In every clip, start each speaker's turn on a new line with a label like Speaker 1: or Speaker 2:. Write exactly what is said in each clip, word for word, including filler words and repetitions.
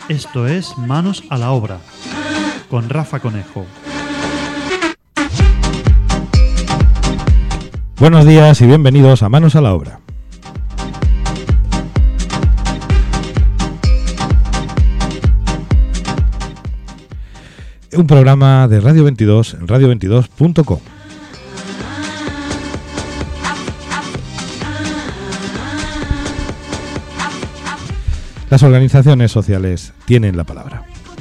Speaker 1: Esto es Manos a la Obra, con Rafa Conejo.
Speaker 2: Buenos días y bienvenidos a Manos a la Obra. Un programa de Radio veintidós en radio veintidós punto com. Las organizaciones sociales tienen la palabra.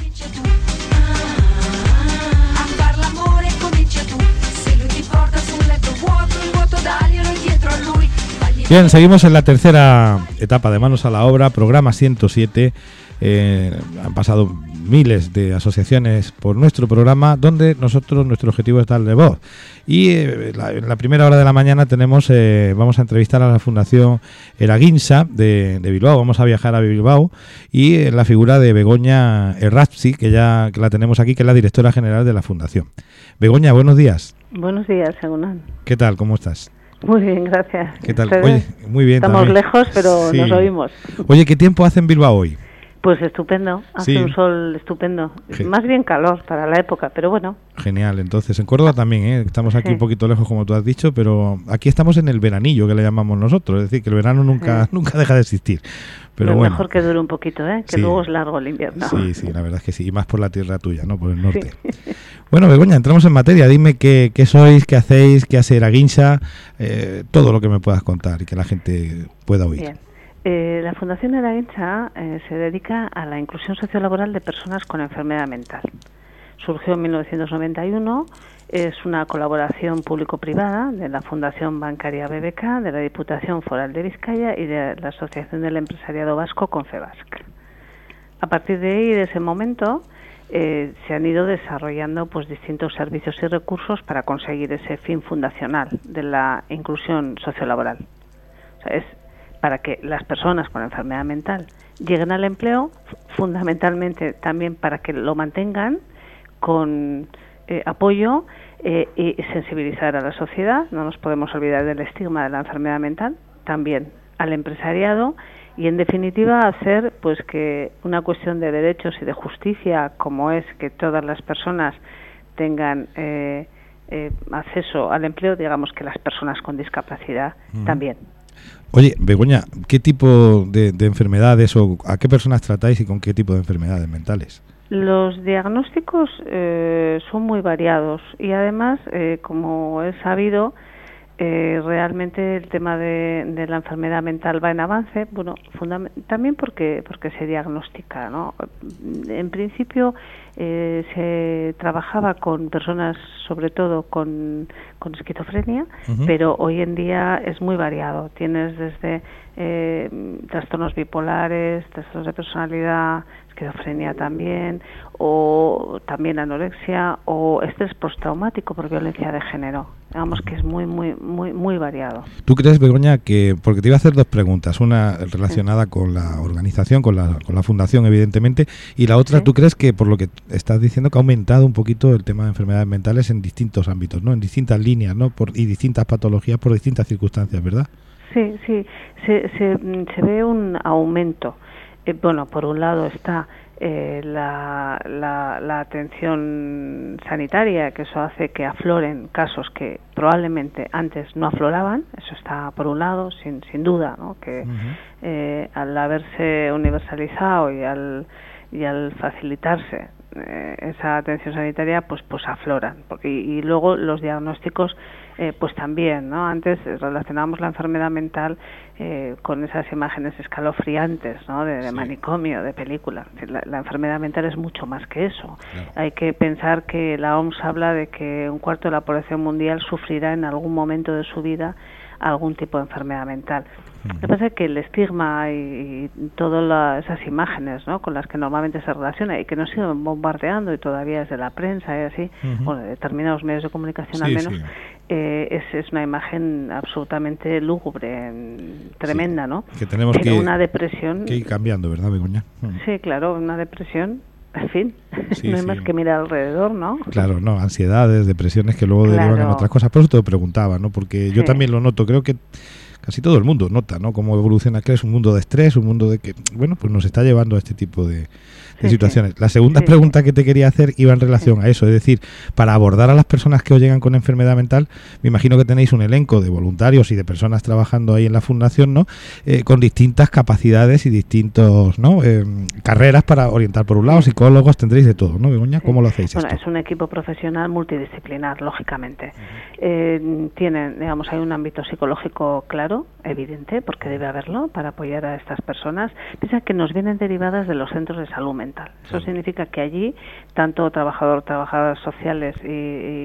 Speaker 2: Bien, seguimos en la tercera etapa de Manos a la Obra, programa ciento siete. Eh, han pasado miles de asociaciones por nuestro programa, donde nosotros, nuestro objetivo es darle voz. Y eh, la, en la primera hora de la mañana tenemos, eh, vamos a entrevistar a la Fundación Eraginsa de, de Bilbao. Vamos a viajar a Bilbao y eh, la figura de Begoña Errázuriz, que ya que la tenemos aquí, que es la directora general de la Fundación. Begoña, buenos días.
Speaker 3: Buenos días, Egunon.
Speaker 2: ¿Qué tal? ¿Cómo estás?
Speaker 3: Muy bien, gracias.
Speaker 2: ¿Qué tal? Oye, muy bien.
Speaker 3: Estamos
Speaker 2: también
Speaker 3: lejos, pero sí. Nos oímos.
Speaker 2: Oye, ¿qué tiempo hace en Bilbao hoy?
Speaker 3: Pues estupendo, hace sí. un sol estupendo. Gen- Más bien calor para la época, pero bueno.
Speaker 2: Genial, entonces. En Córdoba también, ¿eh? Estamos aquí sí. un poquito lejos, como tú has dicho, pero aquí estamos en el veranillo, que le llamamos nosotros. Es decir, que el verano nunca sí. nunca deja de existir. Pero
Speaker 3: es
Speaker 2: bueno.
Speaker 3: Mejor que dure un poquito, ¿eh? Que sí. luego es largo el invierno.
Speaker 2: Sí, sí, la verdad es que sí. Y más por la tierra tuya, ¿no? Por el norte. Sí. Bueno, Begoña, entramos en materia. Dime qué, qué sois, qué hacéis, qué hace Eraginsa, eh, todo lo que me puedas contar y que la gente pueda oír.
Speaker 3: Bien. Eh, la Fundación Eraginsa eh, se dedica a la inclusión sociolaboral de personas con enfermedad mental. Surgió en mil novecientos noventa y uno, es una colaboración público-privada de la Fundación Bancaria B B K, de la Diputación Foral de Vizcaya y de la Asociación del Empresariado Vasco, Confebask. A partir de ahí, de ese momento, eh, se han ido desarrollando pues distintos servicios y recursos para conseguir ese fin fundacional de la inclusión sociolaboral. O sea, es para que las personas con enfermedad mental lleguen al empleo, fundamentalmente también para que lo mantengan con eh, apoyo eh, y sensibilizar a la sociedad. No nos podemos olvidar del estigma de la enfermedad mental, también al empresariado y, en definitiva, hacer pues que una cuestión de derechos y de justicia, como es que todas las personas tengan eh, eh, acceso al empleo, digamos que las personas con discapacidad uh-huh. también.
Speaker 2: Oye, Begoña, ¿qué tipo de, de enfermedades o a qué personas tratáis y con qué tipo de enfermedades mentales?
Speaker 3: Los diagnósticos eh, son muy variados y además, eh, como es sabido, eh, realmente el tema de, de la enfermedad mental va en avance, bueno, fundament- también porque porque se diagnostica, ¿no? En principio eh, se trabajaba con personas, sobre todo con, con esquizofrenia, uh-huh. pero hoy en día es muy variado. Tienes desde eh, trastornos bipolares, trastornos de personalidad, esquizofrenia también, o también anorexia, o estrés postraumático por violencia de género. Digamos que es muy, muy, muy, muy variado.
Speaker 2: ¿Tú crees, Begoña, que, porque te iba a hacer dos preguntas, una relacionada sí. con la organización, con la, con la fundación, evidentemente, y la otra, sí. ¿tú crees que, por lo que estás diciendo, que ha aumentado un poquito el tema de enfermedades mentales en distintos ámbitos, ¿no? En distintas líneas, ¿no? Por, y distintas patologías por distintas circunstancias, ¿verdad?
Speaker 3: Sí, sí, se, se, se ve un aumento. Eh, bueno, por un lado está eh, la, la, la atención sanitaria, que eso hace que afloren casos que probablemente antes no afloraban, eso está por un lado, sin, sin duda, ¿no? Que uh-huh. eh, al haberse universalizado y al, y al facilitarse eh, esa atención sanitaria, pues, pues afloran. Porque, y, y luego los diagnósticos Eh, pues también, ¿no? Antes relacionábamos la enfermedad mental eh, con esas imágenes escalofriantes, ¿no? De, de sí. manicomio, de película. La, la enfermedad mental es mucho más que eso. Claro. Hay que pensar que la O M S habla de que un cuarto de la población mundial sufrirá en algún momento de su vida algún tipo de enfermedad mental. Uh-huh. Lo que pasa es que el estigma y, y todas la, esas imágenes, ¿no? Con las que normalmente se relaciona y que nos siguen bombardeando y todavía desde la prensa y así, uh-huh. bueno, de determinados medios de comunicación sí, al menos, sí. eh, es, es una imagen absolutamente lúgubre, tremenda, sí. ¿no?
Speaker 2: Que tenemos
Speaker 3: Pero
Speaker 2: que,
Speaker 3: una depresión,
Speaker 2: que ir cambiando, ¿verdad, Begoña? Uh-huh.
Speaker 3: Sí, claro, una depresión. En fin,
Speaker 2: sí,
Speaker 3: no hay
Speaker 2: sí.
Speaker 3: más que mirar alrededor, ¿no?
Speaker 2: Claro, no, ansiedades, depresiones que luego claro. derivan en otras cosas. Por eso te lo preguntaba, ¿no? Porque sí. yo también lo noto. Creo que casi todo el mundo nota, ¿no? Cómo evoluciona, que es un mundo de estrés, un mundo de que, bueno, pues nos está llevando a este tipo de, de
Speaker 3: sí,
Speaker 2: situaciones.
Speaker 3: Sí.
Speaker 2: La segunda
Speaker 3: sí,
Speaker 2: pregunta
Speaker 3: sí.
Speaker 2: que te quería hacer iba en relación
Speaker 3: sí.
Speaker 2: a eso, es decir, para abordar a las personas que os llegan con enfermedad mental, me imagino que tenéis un elenco de voluntarios y de personas trabajando ahí en la fundación, ¿no? Eh, con distintas capacidades y distintos, ¿no? Eh, carreras para orientar por un lado, psicólogos, tendréis de todo, ¿no, Begoña?
Speaker 3: Sí.
Speaker 2: ¿Cómo lo hacéis
Speaker 3: Bueno,
Speaker 2: esto?
Speaker 3: es un equipo profesional multidisciplinar, lógicamente. Uh-huh. Eh, tienen, digamos, hay un ámbito psicológico claro, evidente, porque debe haberlo, para apoyar a estas personas. Piensa que nos vienen derivadas de los centros de salud mental. Eso significa que allí, tanto trabajador, trabajadoras sociales y,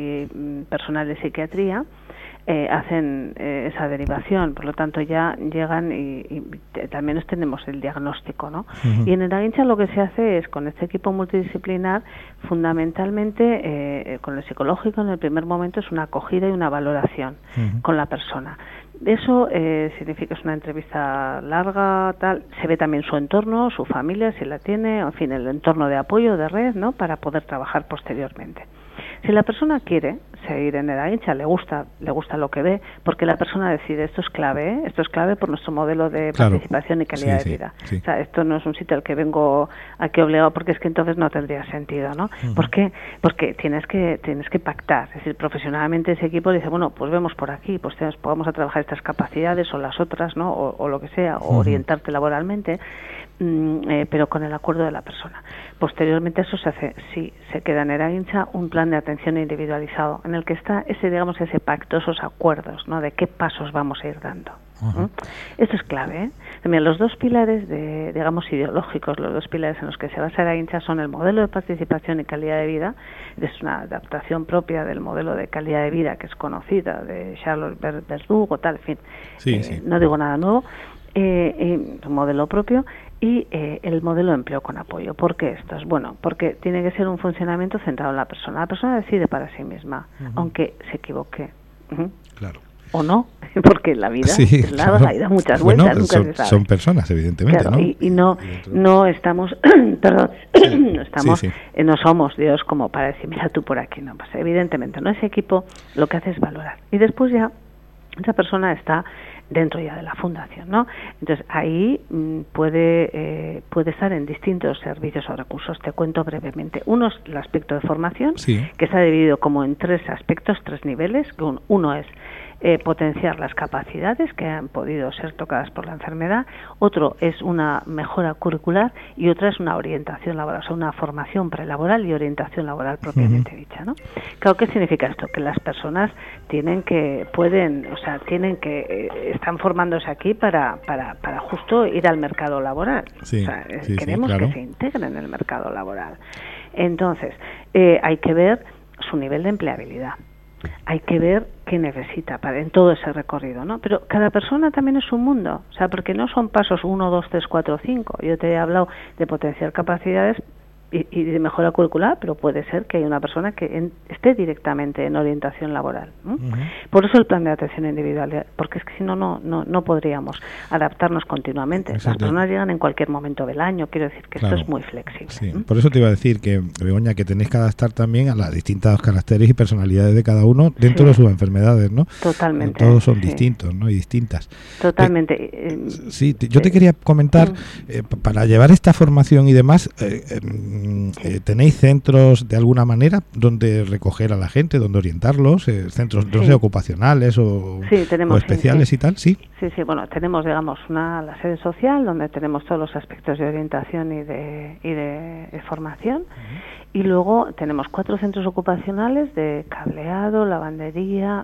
Speaker 3: y personal de psiquiatría, Eh, hacen eh, esa derivación, por lo tanto ya llegan y, y t- también tenemos el diagnóstico, ¿no? Uh-huh. Y en el Aguincha lo que se hace es, con este equipo multidisciplinar, fundamentalmente eh, con el psicológico en el primer momento es una acogida y una valoración uh-huh. con la persona. Eso eh, significa que es una entrevista larga, tal, se ve también su entorno, su familia, si la tiene, en fin, el entorno de apoyo, de red, ¿no? Para poder trabajar posteriormente. Si la persona quiere seguir en el Aguincha, le gusta, le gusta lo que ve, porque la persona decide, esto es clave, ¿eh? Esto es clave por nuestro modelo de claro. participación y calidad sí, de vida. Sí, sí. O sea, esto no es un sitio al que vengo aquí obligado, porque es que entonces no tendría sentido, ¿no? Uh-huh. ¿Por qué? Porque tienes que tienes que pactar, es decir, profesionalmente ese equipo dice, bueno, pues vemos por aquí, pues tenemos, vamos a trabajar estas capacidades o las otras, ¿no? O, o lo que sea, o uh-huh. orientarte laboralmente, mmm, eh, pero con el acuerdo de la persona. Posteriormente eso se hace, sí, se queda en el Aguincha un plan de atención individualizado en el que está ese, digamos, ese pacto, esos acuerdos, ¿no? De qué pasos vamos a ir dando. Uh-huh. ¿Mm? Esto es clave, ¿eh? También los dos pilares, de, digamos, ideológicos, los dos pilares en los que se basa el Aguincha son el modelo de participación y calidad de vida, es una adaptación propia del modelo de calidad de vida que es conocida, de Charles Verdugo, tal, en fin,
Speaker 2: sí,
Speaker 3: eh,
Speaker 2: sí.
Speaker 3: no digo nada nuevo, eh, eh, un modelo propio, y eh, el modelo de empleo con apoyo. ¿Por qué estos? Bueno, porque tiene que ser un funcionamiento centrado en la persona. La persona decide para sí misma, uh-huh. aunque se equivoque. Uh-huh.
Speaker 2: Claro.
Speaker 3: O no, porque la vida
Speaker 2: sí,
Speaker 3: es larga,
Speaker 2: claro.
Speaker 3: y da muchas
Speaker 2: bueno,
Speaker 3: vueltas, nunca
Speaker 2: son,
Speaker 3: se sabe.
Speaker 2: Son personas, evidentemente,
Speaker 3: claro,
Speaker 2: ¿no?
Speaker 3: Y, y no, no estamos, perdón, no estamos, sí, sí. Eh, no somos Dios como para decir, mira tú por aquí, no pasa. Evidentemente, no, ese equipo lo que hace es valorar. Y después ya esa persona está dentro ya de la fundación, ¿no? Entonces ahí mmm, puede eh, puede estar en distintos servicios o recursos. Te cuento brevemente. Uno es el aspecto de formación,
Speaker 2: sí.
Speaker 3: que está dividido como en tres aspectos, tres niveles. Uno es eh, potenciar las capacidades que han podido ser tocadas por la enfermedad, otro es una mejora curricular y otra es una orientación laboral, o sea, una formación prelaboral y orientación laboral propiamente uh-huh. dicha, ¿no? Claro, ¿qué significa esto? Que las personas tienen que, pueden, o sea, tienen que, eh, están formándose aquí para, para, para justo ir al mercado laboral.
Speaker 2: Sí,
Speaker 3: o sea,
Speaker 2: sí,
Speaker 3: queremos
Speaker 2: sí, claro.
Speaker 3: que se integren en el mercado laboral. Entonces, eh, hay que ver su nivel de empleabilidad. Hay que ver qué necesita para en todo ese recorrido, ¿no? Pero cada persona también es un mundo, o sea, porque no son pasos uno, dos, tres, cuatro, cinco. Yo te he hablado de potenciar capacidades y, y de mejora curricular, pero puede ser que haya una persona que en, esté directamente en orientación laboral, ¿no? Uh-huh. Por eso el plan de atención individual, porque es que si no, no, no, no podríamos adaptarnos continuamente. Exacto. Las personas llegan en cualquier momento del año, quiero decir que claro. esto es muy flexible.
Speaker 2: Sí.
Speaker 3: ¿Mm?
Speaker 2: Por eso te iba a decir que, Begoña, que tenéis que adaptar también a las distintas caracteres y personalidades de cada uno dentro sí. de sus enfermedades, ¿no?
Speaker 3: Totalmente.
Speaker 2: Todos son
Speaker 3: sí.
Speaker 2: distintos, ¿no? Y distintas.
Speaker 3: Totalmente.
Speaker 2: Eh, sí, te, yo te quería comentar, eh, para llevar esta formación y demás, eh, eh, Eh, ¿tenéis centros de alguna manera donde recoger a la gente, donde orientarlos? Eh, ¿Centros no
Speaker 3: sí.
Speaker 2: sé, ocupacionales o,
Speaker 3: sí, tenemos,
Speaker 2: o especiales
Speaker 3: sí, sí.
Speaker 2: y tal? Sí,
Speaker 3: sí, sí. Bueno, tenemos, digamos, una la sede social donde tenemos todos los aspectos de orientación y de, y de, de formación. Uh-huh. Y luego tenemos cuatro centros ocupacionales de cableado, lavandería,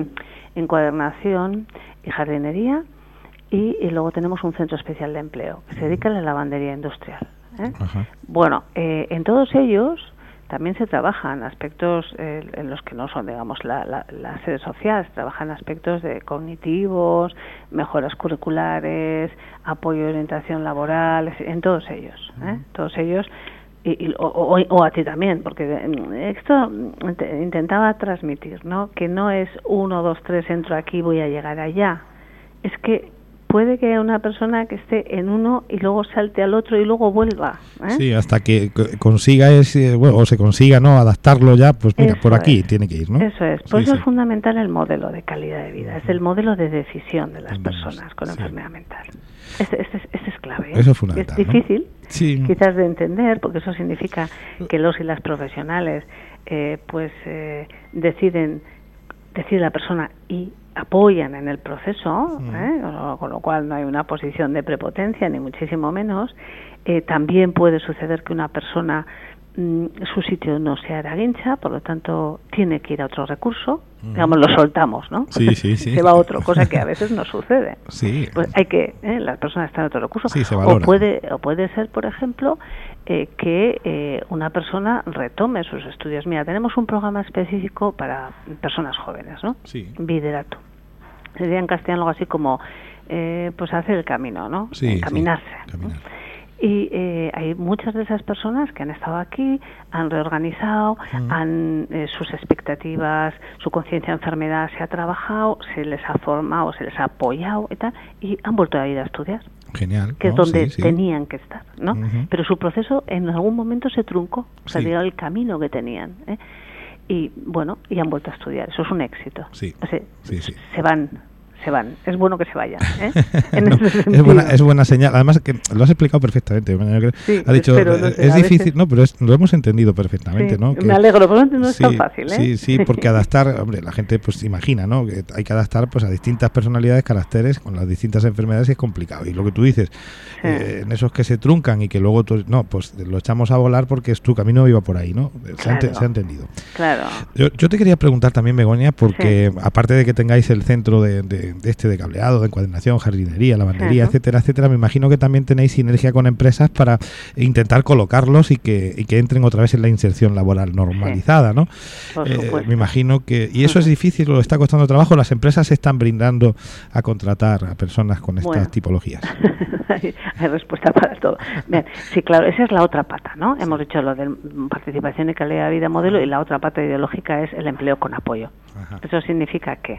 Speaker 3: encuadernación y jardinería. Y, y luego tenemos un centro especial de empleo que se dedica a la lavandería industrial. ¿Eh? Bueno, eh, en todos ellos también se trabajan aspectos eh, en los que no son, digamos, la, la, la sede social, se trabajan aspectos de cognitivos, mejoras curriculares, apoyo y orientación laboral, en todos ellos, ¿eh? Todos ellos, y, y, o, o, o a ti también, porque esto intentaba transmitir, ¿no? Que no es uno, dos, tres, entro aquí, voy a llegar allá, es que puede que haya una persona que esté en uno y luego salte al otro y luego vuelva. ¿eh?
Speaker 2: Sí, hasta que consiga ese, bueno, o se consiga, ¿no?, adaptarlo ya, pues mira,
Speaker 3: Eso
Speaker 2: por aquí
Speaker 3: es.
Speaker 2: tiene que ir, ¿no?
Speaker 3: Eso es. Por
Speaker 2: Sí,
Speaker 3: eso
Speaker 2: sí.
Speaker 3: es fundamental el modelo de calidad de vida, es el modelo de decisión de las personas con
Speaker 2: sí.
Speaker 3: enfermedad mental. Este, este, es- este es clave. ¿eh?
Speaker 2: Eso es fundamental,
Speaker 3: Es
Speaker 2: ¿no?
Speaker 3: difícil,
Speaker 2: Sí.
Speaker 3: quizás de entender, porque eso significa que los y las profesionales, eh, pues, eh, deciden, decide la persona y apoyan en el proceso,
Speaker 2: Mm.
Speaker 3: ¿eh? con, lo, con lo cual no hay una posición de prepotencia ni muchísimo menos. Eh, también puede suceder que una persona mm, su sitio no sea Araguincha, por lo tanto tiene que ir a otro recurso,
Speaker 2: Mm.
Speaker 3: digamos, lo soltamos, ¿no?
Speaker 2: Sí, sí, sí.
Speaker 3: Se va a otro, cosa que a veces no sucede.
Speaker 2: Sí.
Speaker 3: Pues hay que, ¿eh? las personas están en otro recurso.
Speaker 2: Sí, se
Speaker 3: o
Speaker 2: valora.
Speaker 3: puede o puede ser, por ejemplo, eh, que eh, una persona retome sus estudios. Mira, tenemos un programa específico para personas jóvenes, ¿no?
Speaker 2: Sí.
Speaker 3: Biderato. Sería en castellano algo así como, eh, pues hacer el camino, ¿no?
Speaker 2: Sí,
Speaker 3: Encaminarse.
Speaker 2: sí, caminar.
Speaker 3: Y eh, hay muchas de esas personas que han estado aquí, han reorganizado,
Speaker 2: Mm.
Speaker 3: han eh, sus expectativas, su conciencia de enfermedad se ha trabajado, se les ha formado, se les ha apoyado y tal, y han vuelto a ir a estudiar,
Speaker 2: Genial.
Speaker 3: que es
Speaker 2: ¿no?
Speaker 3: donde
Speaker 2: Sí, sí.
Speaker 3: tenían que estar, ¿no?
Speaker 2: Ujú.
Speaker 3: Pero su proceso en algún momento se truncó, o sea,
Speaker 2: Sí.
Speaker 3: dio el camino que tenían, ¿eh? Y bueno, y han vuelto a estudiar, eso es un éxito.
Speaker 2: Sí.
Speaker 3: O sea,
Speaker 2: Sí, sí.
Speaker 3: se van, se van, es bueno que se vayan, ¿eh? En
Speaker 2: No,
Speaker 3: ese
Speaker 2: es,
Speaker 3: sentido.
Speaker 2: buena, es buena señal. Además, que lo has explicado perfectamente.
Speaker 3: Sí,
Speaker 2: ha dicho,
Speaker 3: espero, no sé,
Speaker 2: es
Speaker 3: a
Speaker 2: difícil,
Speaker 3: veces-
Speaker 2: no, pero es- lo hemos entendido perfectamente,
Speaker 3: Sí,
Speaker 2: ¿no? Que-
Speaker 3: me alegro, por lo tanto no es
Speaker 2: sí,
Speaker 3: tan fácil, ¿eh?
Speaker 2: Sí, sí, porque adaptar, hombre, la gente pues imagina, ¿no? Que hay que adaptar pues a distintas personalidades, caracteres, con las distintas enfermedades y es complicado. Y lo que tú dices,
Speaker 3: Sí.
Speaker 2: eh, en esos que se truncan y que luego tú, no, pues lo echamos a volar porque es tu camino iba por ahí, ¿no? Se, ha, ente-
Speaker 3: Claro.
Speaker 2: se ha entendido.
Speaker 3: Claro.
Speaker 2: Yo, yo te quería preguntar también, Begoña, porque aparte de que tengáis el centro de, de- de este de cableado, de encuadernación, jardinería, lavandería,
Speaker 3: Ajá.
Speaker 2: etcétera, etcétera, me imagino que también tenéis sinergia con empresas para intentar colocarlos y que, y que entren otra vez en la inserción laboral normalizada, ¿no?
Speaker 3: Por
Speaker 2: Eh,
Speaker 3: supuesto.
Speaker 2: me imagino que... ¿Y eso es difícil o está costando trabajo? ¿Las empresas se están brindando a contratar a personas con estas
Speaker 3: Bueno.
Speaker 2: tipologías?
Speaker 3: hay, hay respuesta para todo. Bien, sí, claro, esa es la otra pata, ¿no? Hemos dicho lo de participación y calidad de vida modelo y la otra pata ideológica es el empleo con apoyo.
Speaker 2: Ajá.
Speaker 3: Eso significa que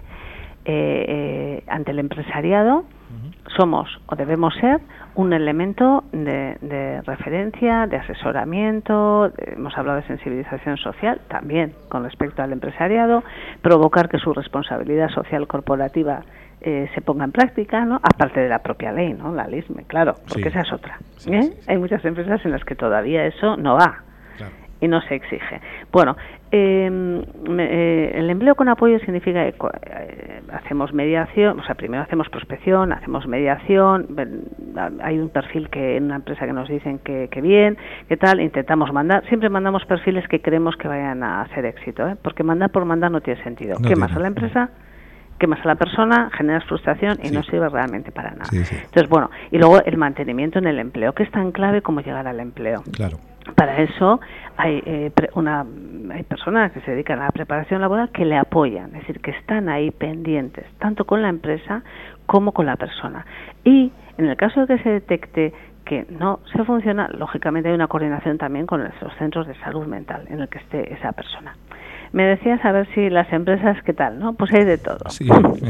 Speaker 3: eh, eh, ante el empresariado somos o debemos ser un elemento de, de referencia, de asesoramiento, de- hemos hablado de sensibilización social también con respecto al empresariado, provocar que su responsabilidad social corporativa eh, se ponga en práctica, ¿no? Aparte de la propia ley, ¿no? La LISME, claro, porque
Speaker 2: Sí.
Speaker 3: esa es otra.
Speaker 2: Sí,
Speaker 3: ¿eh?
Speaker 2: sí, sí.
Speaker 3: Hay muchas empresas en las que todavía eso no va
Speaker 2: Claro.
Speaker 3: y no se exige. Bueno, eh, me- eh, el empleo con apoyo significa que co- eh, hacemos mediación, o sea, primero hacemos prospección, hacemos mediación, ven- hay un perfil que en una empresa que nos dicen que, que bien, que tal, intentamos mandar, siempre mandamos perfiles que creemos que vayan a ser éxito, ¿eh? Porque mandar por mandar no tiene sentido.
Speaker 2: No
Speaker 3: Quemas
Speaker 2: tiene.
Speaker 3: a la empresa, quemas a la persona, generas frustración y
Speaker 2: Sí.
Speaker 3: no sirve realmente para nada.
Speaker 2: Sí, sí.
Speaker 3: Entonces, bueno, y luego el mantenimiento en el empleo, que es tan clave como llegar al empleo.
Speaker 2: Claro.
Speaker 3: Para eso hay eh, pre- una hay personas que se dedican a la preparación laboral que le apoyan, es decir, que están ahí pendientes, tanto con la empresa como con la persona. Y en el caso de que se detecte que no se funciona, lógicamente hay una coordinación también con los centros de salud mental en el que esté esa persona. Me decías a ver si las empresas, ¿qué tal? ¿No? Pues hay de todo.
Speaker 2: Sí.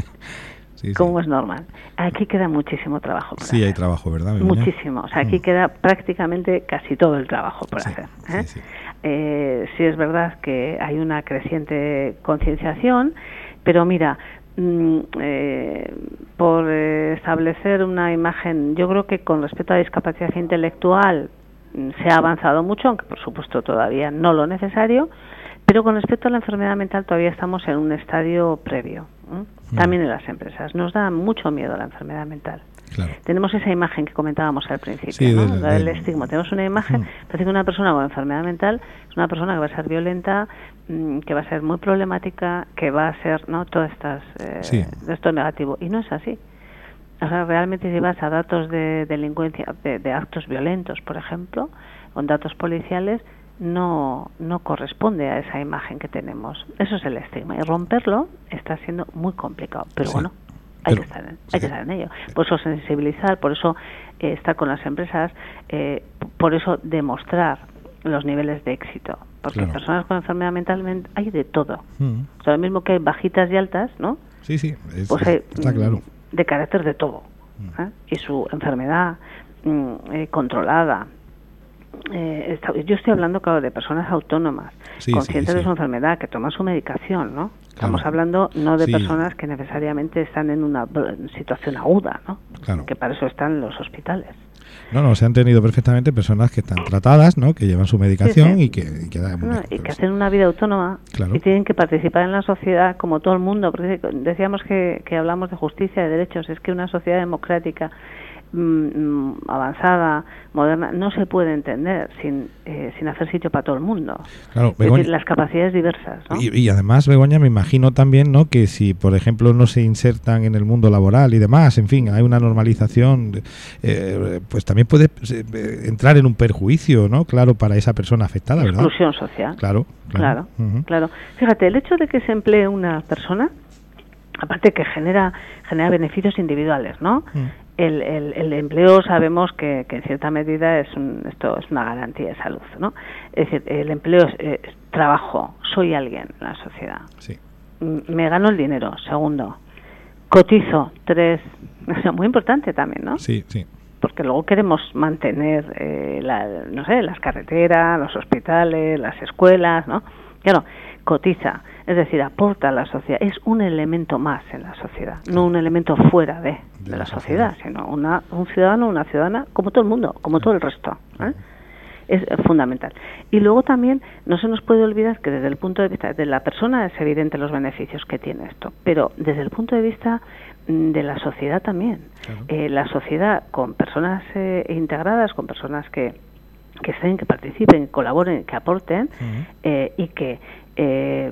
Speaker 2: Sí, sí.
Speaker 3: Como es normal. Aquí queda muchísimo trabajo por
Speaker 2: Sí,
Speaker 3: hacer.
Speaker 2: hay trabajo, ¿verdad, Begoña?
Speaker 3: Muchísimo. O sea, aquí
Speaker 2: Mm.
Speaker 3: queda prácticamente casi todo el trabajo por
Speaker 2: Sí,
Speaker 3: hacer. ¿eh?
Speaker 2: sí, sí.
Speaker 3: Eh, sí es verdad que hay una creciente concienciación, pero mira, mm, eh, por eh, establecer una imagen, yo creo que con respecto a la discapacidad intelectual mm, se ha avanzado mucho, aunque por supuesto todavía no lo necesario, pero con respecto a la enfermedad mental todavía estamos en un estadio previo. ¿eh?
Speaker 2: Mm.
Speaker 3: También en las empresas. Nos da mucho miedo la enfermedad mental.
Speaker 2: Claro.
Speaker 3: Tenemos esa imagen que comentábamos al principio,
Speaker 2: Sí,
Speaker 3: ¿no?
Speaker 2: del-
Speaker 3: La del
Speaker 2: del-
Speaker 3: estigma. Tenemos una imagen,
Speaker 2: Mm.
Speaker 3: parece que una persona con enfermedad mental es una persona que va a ser violenta, mm, que va a ser muy problemática, que va a ser, ¿no? Todas estas, eh,
Speaker 2: Sí.
Speaker 3: de esto negativo. Y no es así. O sea, realmente si vas a datos de delincuencia, de, de actos violentos, por ejemplo, con datos policiales, no no corresponde a esa imagen que tenemos. Eso es el estigma. Y romperlo está siendo muy complicado. Pero
Speaker 2: Sí.
Speaker 3: bueno, hay,
Speaker 2: Pero-
Speaker 3: que estar en, hay
Speaker 2: sí.
Speaker 3: que estar en ello. Por eso sensibilizar, por eso eh, estar con las empresas, eh, p- por eso demostrar los niveles de éxito. Porque
Speaker 2: Claro.
Speaker 3: personas con enfermedad mental men- hay de todo.
Speaker 2: Mm.
Speaker 3: O sea, lo mismo que hay bajitas y altas, ¿no?
Speaker 2: Sí, sí, es-
Speaker 3: Pues
Speaker 2: es-
Speaker 3: hay
Speaker 2: está
Speaker 3: mm,
Speaker 2: claro.
Speaker 3: de carácter de todo. ¿eh? Y su enfermedad mm, eh, controlada. Eh, está, yo estoy hablando, claro, de personas autónomas,
Speaker 2: sí,
Speaker 3: conscientes
Speaker 2: sí, sí.
Speaker 3: de su enfermedad, que toman su medicación, ¿no? Estamos
Speaker 2: Claro.
Speaker 3: hablando no de
Speaker 2: Sí.
Speaker 3: personas que necesariamente están en una situación aguda, ¿no?
Speaker 2: Claro.
Speaker 3: Que para eso están los hospitales.
Speaker 2: No, no, se han tenido perfectamente personas que están tratadas, ¿no? Que llevan su medicación
Speaker 3: Sí, sí.
Speaker 2: y que, y que da
Speaker 3: No, y que hacen una vida autónoma
Speaker 2: Claro.
Speaker 3: y tienen que participar en la sociedad como todo el mundo, porque decíamos que, que hablamos de justicia, de derechos, es que una sociedad democrática mmm, avanzada, moderna, no se puede entender sin eh, sin hacer sitio para todo el mundo.
Speaker 2: Claro,
Speaker 3: es
Speaker 2: Begoña,
Speaker 3: decir, las capacidades diversas, ¿no?
Speaker 2: y, y además, Begoña, me imagino también, ¿no? Que si, por ejemplo, no se insertan en el mundo laboral y demás, en fin, hay una normalización, eh, pues también puede eh, entrar en un perjuicio, ¿no? Claro, para esa persona afectada, ¿verdad?
Speaker 3: Exclusión social.
Speaker 2: Claro,
Speaker 3: Claro,
Speaker 2: claro. Uh-huh.
Speaker 3: claro. Fíjate, el hecho de que se emplee una persona, aparte que genera genera beneficios individuales, ¿no?
Speaker 2: Uh-huh.
Speaker 3: El, el, el empleo sabemos que, que en cierta medida es un, esto es una garantía de salud, ¿no? Es decir, el empleo es, es trabajo, soy alguien en la sociedad.
Speaker 2: Sí.
Speaker 3: Me gano el dinero, segundo. Cotizo, tres. O sea, muy importante también, ¿no?
Speaker 2: Sí, sí.
Speaker 3: Porque luego queremos mantener, eh, la, no sé, las carreteras, los hospitales, las escuelas, ¿no? Claro, cotiza, es decir, aporta a la sociedad, es un elemento más en la sociedad, no un elemento fuera de, de, de la, la sociedad, sociedad, sino una, un ciudadano, una ciudadana, como todo el mundo, como todo el resto, ¿eh? Es eh, fundamental. Y luego también no se nos puede olvidar que desde el punto de vista de la persona es evidente los beneficios que tiene esto, pero desde el punto de vista de la sociedad también. Claro. Eh, la sociedad con personas eh, integradas, con personas que que estén, que participen, que colaboren, que aporten uh-huh. eh, y que eh,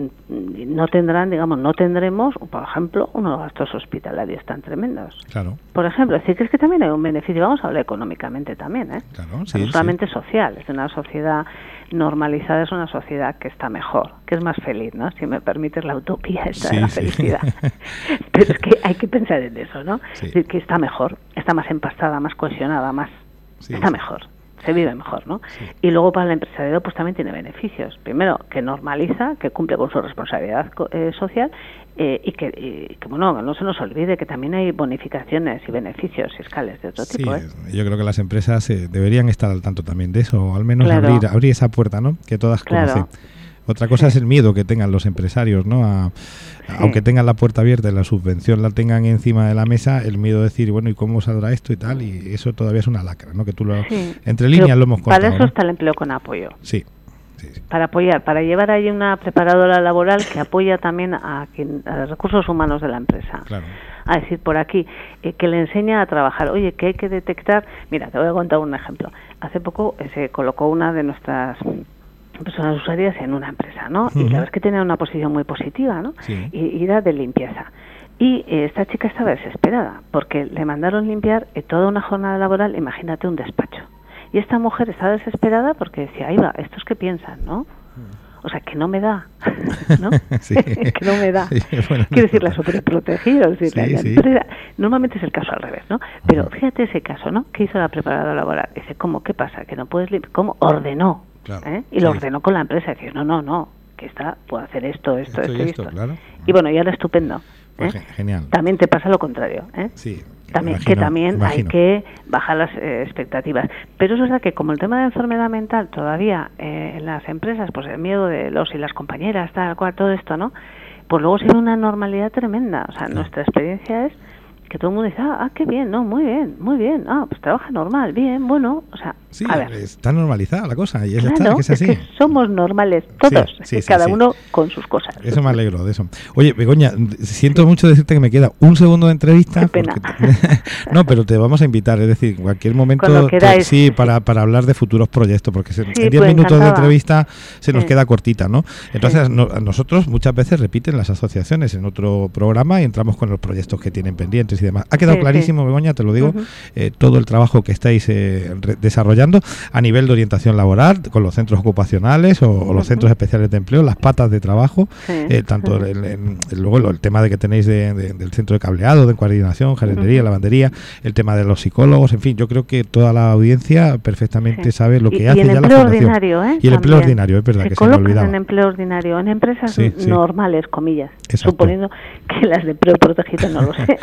Speaker 3: no tendrán, digamos, no tendremos, por ejemplo, unos gastos hospitalarios tan tremendos.
Speaker 2: Claro.
Speaker 3: Por ejemplo, es decir, que es que también hay un beneficio, vamos a hablar económicamente también, ¿eh?
Speaker 2: Claro, sí,
Speaker 3: o sea, no solamente
Speaker 2: sí.
Speaker 3: social, es una sociedad normalizada, es una sociedad que está mejor, que es más feliz, ¿no? Si me permites la utopía esta
Speaker 2: sí,
Speaker 3: de la
Speaker 2: sí.
Speaker 3: felicidad. Pero es que hay que pensar en eso, ¿no?
Speaker 2: Sí.
Speaker 3: Es decir, que está mejor, está más empastada, más cohesionada, más
Speaker 2: sí,
Speaker 3: está
Speaker 2: sí.
Speaker 3: mejor. Se vive mejor, ¿no?
Speaker 2: Sí.
Speaker 3: Y luego para el empresariado pues también tiene beneficios. Primero, que normaliza, que cumple con su responsabilidad eh, social eh, y que, y, que, bueno, no se nos olvide que también hay bonificaciones y beneficios fiscales de otro
Speaker 2: sí,
Speaker 3: tipo. ¿eh?
Speaker 2: Yo creo que las empresas eh, deberían estar al tanto también de eso, o al menos
Speaker 3: claro.
Speaker 2: abrir abrir esa puerta, ¿no? Que todas
Speaker 3: claro.
Speaker 2: conocen. Otra cosa sí. es el miedo que tengan los empresarios, ¿no? A, sí. Aunque tengan la puerta abierta y la subvención la tengan encima de la mesa, el miedo de decir, bueno, ¿y cómo saldrá esto y tal? Y eso todavía es una lacra, ¿no? Que tú lo,
Speaker 3: sí.
Speaker 2: entre líneas Pero lo hemos contado.
Speaker 3: Para eso
Speaker 2: ¿no?
Speaker 3: está el empleo con apoyo.
Speaker 2: Sí. Sí, sí.
Speaker 3: Para apoyar, para llevar ahí una preparadora laboral que apoya también a, quien, a los recursos humanos de la empresa.
Speaker 2: Claro.
Speaker 3: A decir, por aquí, eh, que le enseña a trabajar. Oye, que hay que detectar... Mira, te voy a contar un ejemplo. Hace poco eh, se colocó una de nuestras personas usuarias en una empresa, ¿no? Uh-huh. Y la verdad es que tenía una posición muy positiva, ¿no?
Speaker 2: Sí.
Speaker 3: Y, y era de limpieza. Y eh, esta chica estaba desesperada porque le mandaron limpiar eh, toda una jornada laboral, imagínate un despacho. Y esta mujer estaba desesperada porque decía, ahí va, estos que piensan, ¿no? O sea, que no me da, ¿no?
Speaker 2: Sí.
Speaker 3: que no me da.
Speaker 2: Sí, bueno,
Speaker 3: Quiero decir, la superprotegida. Es decir,
Speaker 2: sí,
Speaker 3: la,
Speaker 2: sí.
Speaker 3: la, normalmente es el caso al revés, ¿no? Pero fíjate ese caso, ¿no? ¿Qué hizo la preparadora laboral? Dice, ¿cómo? ¿Qué pasa? ¿Que no puedes limpiar? ¿Cómo? Ordenó.
Speaker 2: Claro.
Speaker 3: ¿eh? Y lo
Speaker 2: sí.
Speaker 3: ordenó con la empresa. Dice, no, no, no, que esta puede hacer esto, esto,
Speaker 2: esto,
Speaker 3: esto y
Speaker 2: esto.
Speaker 3: esto.
Speaker 2: Claro.
Speaker 3: Y bueno, ya era estupendo.
Speaker 2: Pues
Speaker 3: ¿eh?
Speaker 2: Genial.
Speaker 3: También te pasa lo contrario, ¿eh?
Speaker 2: Sí.
Speaker 3: También,
Speaker 2: imagino,
Speaker 3: que también
Speaker 2: imagino.
Speaker 3: hay que bajar las eh, expectativas. Pero es verdad que como el tema de enfermedad mental todavía eh, en las empresas, pues el miedo de los y las compañeras, tal cual, todo esto, ¿no? Pues luego se ve una normalidad tremenda. O sea, claro. Nuestra experiencia es que todo el mundo dice, ah, ah, qué bien, no, muy bien, muy bien, ah, pues trabaja normal, bien, bueno, o sea,
Speaker 2: sí,
Speaker 3: a ver.
Speaker 2: Está normalizada la cosa y eso
Speaker 3: claro,
Speaker 2: está, que es así.
Speaker 3: Es que somos normales todos,
Speaker 2: sí, sí,
Speaker 3: cada
Speaker 2: sí,
Speaker 3: uno
Speaker 2: sí.
Speaker 3: con sus cosas.
Speaker 2: Eso me alegro de eso. Oye, Begoña, siento sí. mucho decirte que me queda un segundo de entrevista.
Speaker 3: Qué pena.
Speaker 2: Porque... no, pero te vamos a invitar, es decir, en cualquier momento,
Speaker 3: queráis,
Speaker 2: sí,
Speaker 3: sí,
Speaker 2: para, para hablar de futuros proyectos, porque se,
Speaker 3: sí,
Speaker 2: en diez
Speaker 3: pues
Speaker 2: minutos
Speaker 3: encantada.
Speaker 2: de entrevista se nos
Speaker 3: sí.
Speaker 2: queda cortita, ¿no? Entonces,
Speaker 3: sí.
Speaker 2: no, a nosotros muchas veces repiten las asociaciones en otro programa y entramos con los proyectos que tienen pendientes y demás. Ha quedado
Speaker 3: sí,
Speaker 2: clarísimo. Begoña, te lo digo,
Speaker 3: uh-huh.
Speaker 2: eh, todo el trabajo que estáis eh, re- desarrollando a nivel de orientación laboral, con los centros ocupacionales o, o los uh-huh. centros especiales de empleo, las patas de trabajo, sí. eh, tanto uh-huh. el, el, el, luego el tema de que tenéis de, de, del centro de cableado, de coordinación, jardinería, uh-huh. lavandería, el tema de los psicólogos, en fin, yo creo que toda la audiencia perfectamente sí. sabe lo que
Speaker 3: y,
Speaker 2: hace
Speaker 3: y el
Speaker 2: ya
Speaker 3: empleo
Speaker 2: la fundación.
Speaker 3: Ordinario, ¿eh?
Speaker 2: Y el
Speaker 3: También.
Speaker 2: empleo ordinario, es verdad
Speaker 3: se
Speaker 2: que se me olvidaba.
Speaker 3: en empleo ordinario, en empresas
Speaker 2: sí, sí.
Speaker 3: normales, comillas,
Speaker 2: Exacto.
Speaker 3: suponiendo que las de empleo protegido no lo sean.
Speaker 2: Sí,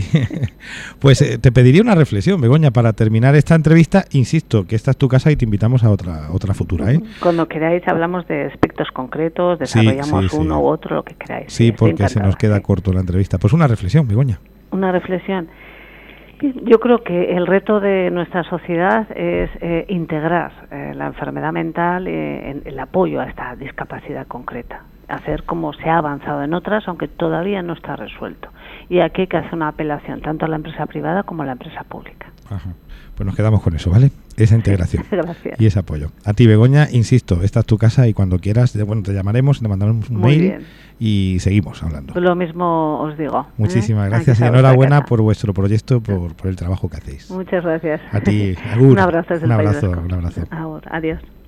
Speaker 2: Pues eh, te pediría una reflexión, Begoña, para terminar esta entrevista. Insisto, que esta es tu casa y te invitamos a otra otra futura, ¿eh?
Speaker 3: Cuando queráis hablamos de aspectos concretos, desarrollamos
Speaker 2: sí, sí,
Speaker 3: uno
Speaker 2: sí.
Speaker 3: u otro, lo que queráis.
Speaker 2: Sí,
Speaker 3: Estoy
Speaker 2: porque se nos
Speaker 3: encantada,
Speaker 2: queda
Speaker 3: sí.
Speaker 2: corto la entrevista. Pues una reflexión, Begoña.
Speaker 3: Una reflexión. Yo creo que el reto de nuestra sociedad es eh, integrar eh, la enfermedad mental eh, en el apoyo a esta discapacidad concreta, hacer como se ha avanzado en otras, aunque todavía no está resuelto. Y aquí hay que hacer una apelación tanto a la empresa privada como a la empresa pública.
Speaker 2: Ajá. Pues nos quedamos con eso, ¿vale? Esa integración.
Speaker 3: Gracias.
Speaker 2: Y ese apoyo. A ti, Begoña, insisto, esta es tu casa y cuando quieras, bueno, te llamaremos, te mandaremos un
Speaker 3: Muy
Speaker 2: mail
Speaker 3: bien.
Speaker 2: y seguimos hablando.
Speaker 3: Lo mismo os digo.
Speaker 2: Muchísimas
Speaker 3: ¿eh?
Speaker 2: gracias y
Speaker 3: Aquí está
Speaker 2: enhorabuena
Speaker 3: vuestra
Speaker 2: por vuestro proyecto, por, por el trabajo que hacéis.
Speaker 3: casa. Muchas gracias.
Speaker 2: A ti, agur.
Speaker 3: Un abrazo desde
Speaker 2: Un
Speaker 3: el País
Speaker 2: abrazo,
Speaker 3: Vasco.
Speaker 2: un abrazo.
Speaker 3: Agur. Adiós.